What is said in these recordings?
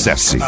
Acesse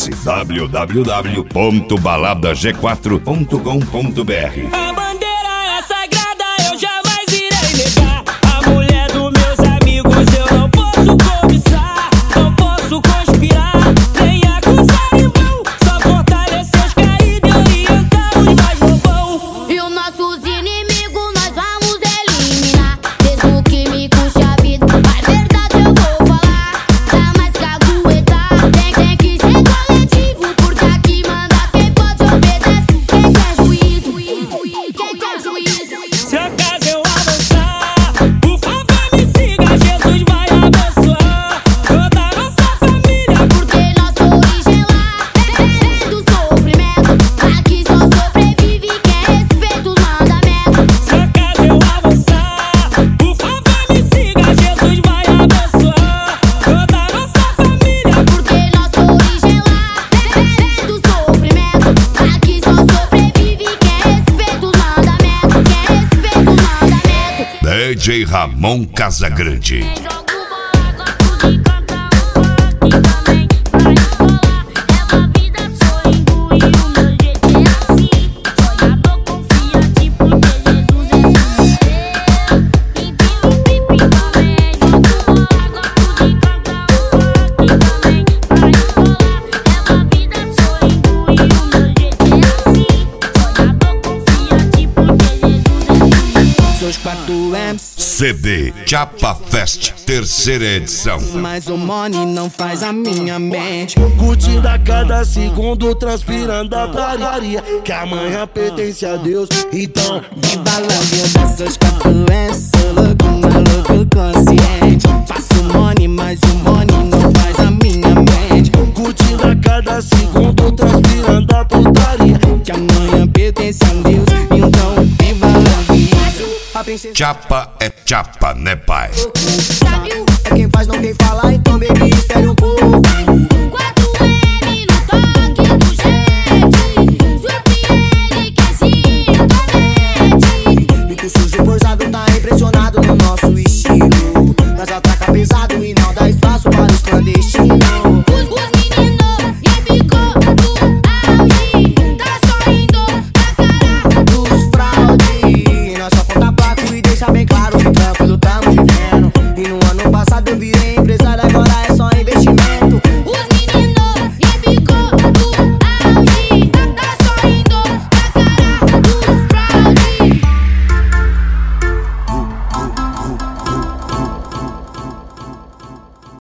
www.baladag4.com.br. A bandeira é sagrada, eu jamais irei negar. A mulher dos meus amigos eu não posso cobiçar, não posso conspirar, nem acusar irmão. Só fortalecer os caídos e orientar os mais bobão. E os nossos inimigos nós vamos eliminar, mesmo que me custe a vida. A verdade eu vou falar, jamais caguetar. Tem que ser coletivo, porque aqui manda quem pode obedecer. Quem quer juízo, quem quer juízo. Se acaso eu avançar, por favor me siga, Jesus vai abençoar toda a nossa família. Porque nossa origem lá é do sofrimento. Aqui só sobrevive quem respeita os mandamentos. Se acaso eu avançar, por favor me siga, Jesus vai abençoar toda a nossa família. Porque nossa origem lá é do sofrimento. Aqui só sobrevive quem respeita os mandamentos. Quem respeita os mandamentos. DJ Ramon Casagrande. Quem joga uma água, tudo e canta um funk também. Vai escolar, leva a vida, sou imbuído. O meu jeito é assim, sonhador confiante, porque Jesus é seu. Empina o pipi também. Joga uma água, tudo e canta um funk também. Vai escolar, leva a vida, sou imbuído. O meu jeito é assim, sonhador confiante, porque Jesus é seu. Seus 4M's, CD Chapa Fest, terceira edição. mas o money não faz a minha mente. Curtindo a cada segundo, transpirando a praria, que amanhã pertence a Deus, então Viva a vida, seus 4M's, sou louco, maluco, consciente. Faço money, mas o money não faz a minha mente. curtindo a cada segundo, transpirando a putaria. Que amanhã pertence a Deus, então viva a vida. A princesa Chapa é chapa, né pai? é quem faz, não quem fala, então baby, espere um pouco.